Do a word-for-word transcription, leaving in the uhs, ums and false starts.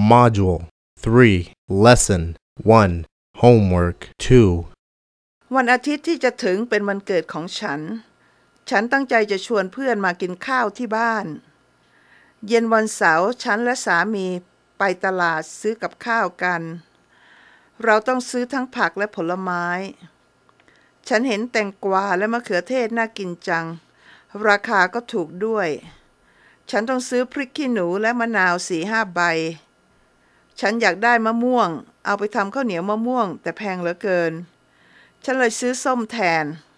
Module three Lesson one Homework two วันอาทิตย์ที่จะถึงเป็นวันเกิดของฉัน ฉันตั้งใจจะชวนเพื่อนมากินข้าวที่บ้าน เย็นวันเสาร์ฉันและสามีไปตลาดซื้อกับข้าวกัน เราต้องซื้อทั้งผักและผลไม้ ฉันเห็นแตงกวาและมะเขือเทศน่ากินจัง ราคาก็ถูกด้วย ฉันต้องซื้อพริกขี้หนูและมะนาวสี่ห้าใบ ฉันอยากได้มะม่วง เอาไปทำข้าวเหนียวมะม่วงแต่แพงเหลือเกิน ฉันเลยซื้อส้มแทน